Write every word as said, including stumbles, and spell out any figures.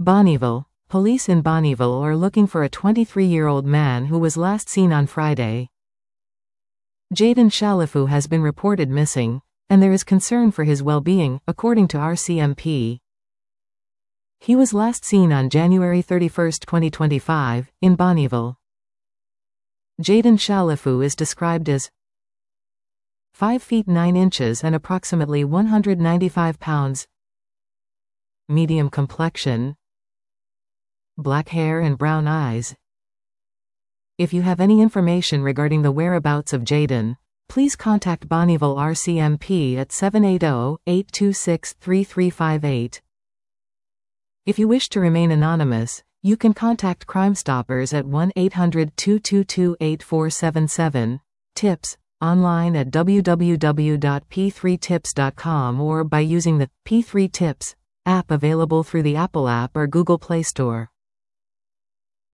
Bonnyville. Police in Bonnyville are looking for a twenty-three-year-old man who was last seen on Friday. Jayden Chalifu has been reported missing, and there is concern for his well-being, according to R C M P. He was last seen on January thirty-first, twenty twenty-five, in Bonnyville. Jayden Chalifu is described as five feet nine inches and approximately one hundred ninety-five pounds, medium complexion, black hair and brown eyes. If you have any information regarding the whereabouts of Jayden, please contact Bonnyville R C M P at seven eight zero, eight two six, three three five eight. If you wish to remain anonymous, you can contact Crime Stoppers at one eight hundred, two two two, eight four seven seven, tips, online at w w w dot p three tips dot com or by using the P three Tips app available through the Apple app or Google Play Store.